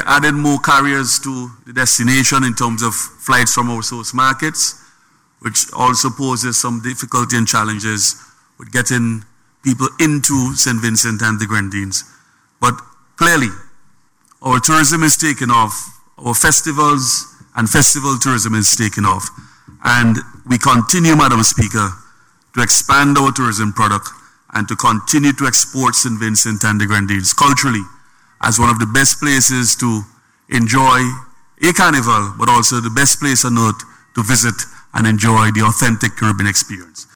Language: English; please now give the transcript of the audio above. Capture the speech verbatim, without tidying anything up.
added more carriers to the destination in terms of flights from our source markets, which also poses some difficulty and challenges with getting people into Saint Vincent and the Grenadines. But clearly, our tourism is taking off. Our festivals and festival tourism is taking off. And we continue, Madam Speaker, to expand our tourism product and to continue to export Saint Vincent and the Grenadines culturally as one of the best places to enjoy a carnival, but also the best place on earth to visit and enjoy the authentic Caribbean experience.